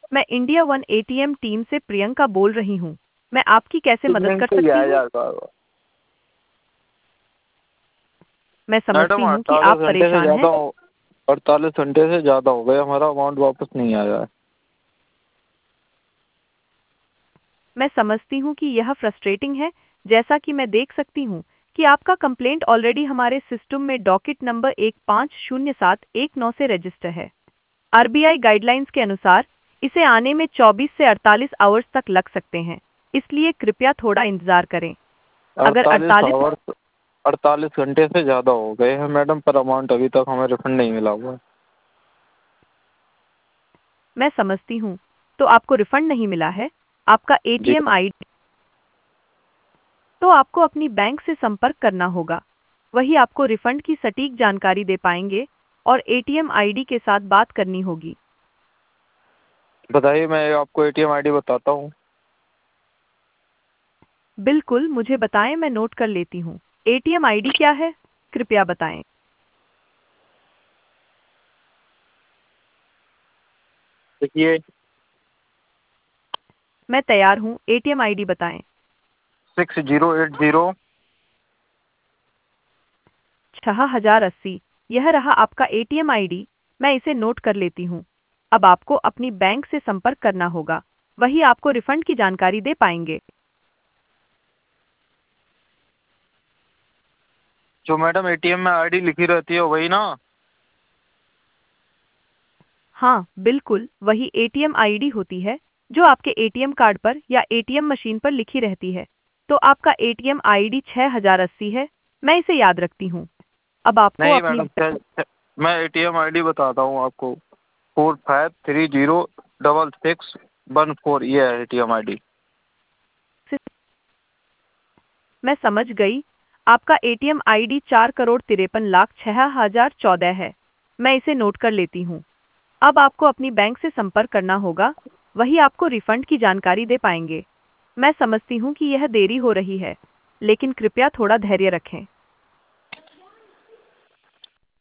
मैं India one ATM team से प्रियंका बोल रही हूँ। मैं आपकी कैसे मदद कर सकती हूँ? मैं समझती मैडम हूँ कि 48 आप घंटे से परेशान हैं। ज़्यादा 48 घंटे से ज़्यादा हो गए, हमारा अमाउंट वापस नहीं आया है। मैं समझती हूँ कि यह फ्रस्ट्रेटिंग है। जैसा कि मैं देख सकती हूँ कि आपका कंप्लेंट ऑलरेडी हमारे सिस्टम में डॉकेट नंबर 150719 से रजिस्टर है। आरबीआई गाइडलाइंस के अनुसार इसे आने में 24 से 48 आवर्स तक लग सकते हैं, इसलिए कृपया थोड़ा इंतजार करें। अगर 48 आवर्स 48 घंटे से ज़्यादा हो गए हैं मैडम, पर अमाउंट अभी तक हमें रिफंड नहीं मिला हुआ है। मैं समझती हूँ, तो आपको रिफंड नहीं मिला है। आपका जी। एटीएम आईडी तो आपको अपनी बैंक से संपर्क करना होगा। वही आपको रिफंड की सटीक जानकारी दे पाएंगे और एटीएम आईडी के साथ बात करनी होगी। बताइए, मैं आपको एटीएम आईडी बताता हूँ। बिल्कुल, मुझे बताएं, मैं नोट कर लेती हूँ। एटीएम आईडी क्या है? कृपया बताएं। देखिए, मैं तैयार हूँ, एटीएम आईडी बताएं। 6080। 6080, यह रहा आपका एटीएम आईडी। मैं इसे नोट कर लेती हूँ। अब आपको अपनी बैंक से संपर्क करना होगा, वही आपको रिफंड की जानकारी दे पाएंगे। जो मैडम एटीएम में आईडी लिखी रहती है वही ना? हाँ, बिल्कुल, वही एटीएम आईडी होती है जो आपके एटीएम कार्ड पर या एटीएम मशीन पर लिखी रहती है। तो आपका एटीएम आईडी 6080 है। मैं इसे याद रखती हूँ। अब आपको नहीं अपनी मैडम, मैं एटीएम आईडी बताता हूँ आपको। 45306614, ये है एटीएम आईडी। मैं समझ गई। आपका एटीएम आईडी 4,53,06,014 है। मैं इसे नोट कर लेती हूँ। अब आपको अपनी बैंक से संपर्क करना होगा, वही आपको रिफंड की जानकारी दे पाएंगे। मैं समझती हूँ कि यह देरी हो रही है, लेकिन कृपया थोड़ा धैर्य रखें।